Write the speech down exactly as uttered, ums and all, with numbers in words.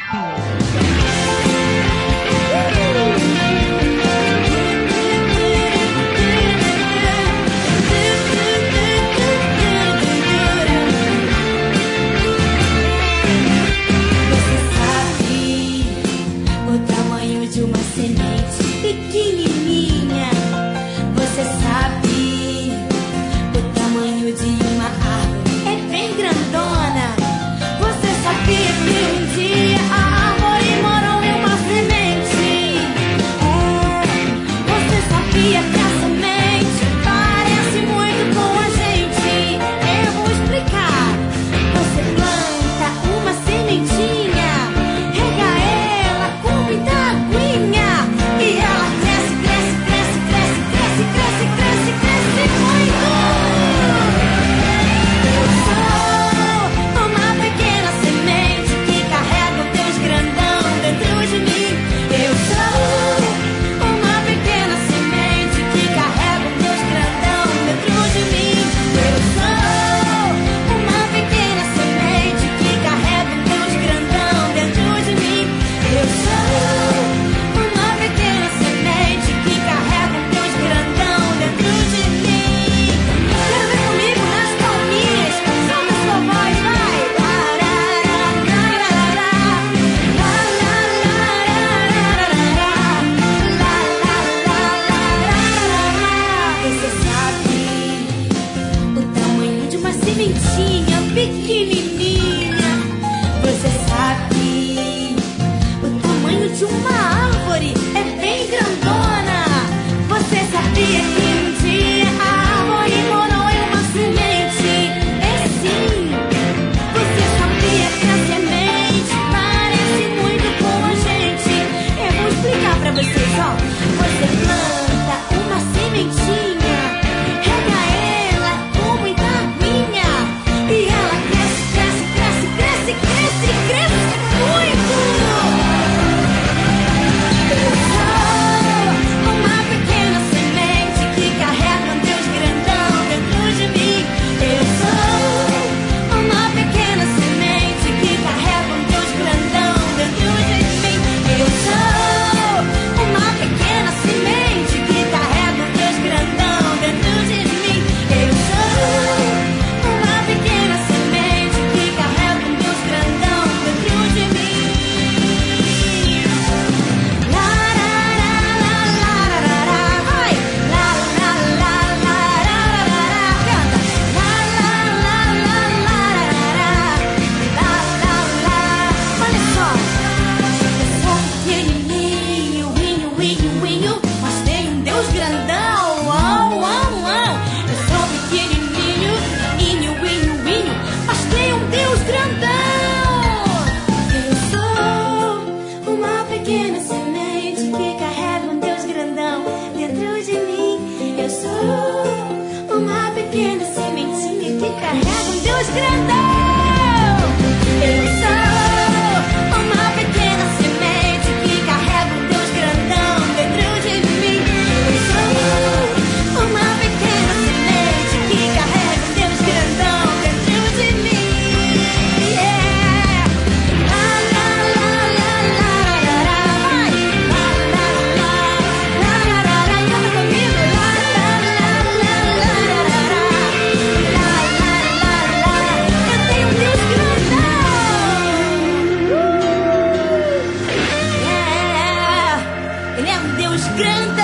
Pequenininha, você sabe, o tamanho de uma árvore é bem grandona. Você sabia que um dia a árvore morou em uma semente? É sim. Você sabia que a semente parece muito com a gente? Eu vou explicar pra vocês, ó. Você planta uma sementinha, rega ela com muita aguinha e ela cresce, cresce, cresce, cresce, cresce, cresce muito. Eu sou uma pequena semente que carrega um Deus grandão dentro de mim. Eu sou uma pequena semente que carrega um Deus grandão dentro de mim. Eu sou uma pequena semente que carrega um Deus grandão dentro de mim. Eu sou uma pequena semente que carrega um Deus grandão dentro de mim. La la la la la la la, vai. La la la la la la la, canta. La la la la la la la, la la la. Olha só, eu sou pequenininho, inho, inho, inho, mas tem um Deus grandão. Uau, uau, uau. Eu sou pequenininho, inho, inho, inho, mas tem um Deus grandão. Eu sou uma pequena semente que carrega um Deus grandão dentro de mim. Eu sou uma pequena sementinha que carrega um Deus grandão. Eu sou uma pequena semente que carrega um Deus grandão dentro de mim. Eu sou uma pequena semente que carrega um Deus grandão dentro de mim. Yeah. La la la la la la la, vai. La la la la la la la, canta comigo. La la la la la la la la, la la la la. Eu tenho um Deus grandão. Yeah. Ele é um Deus grandão.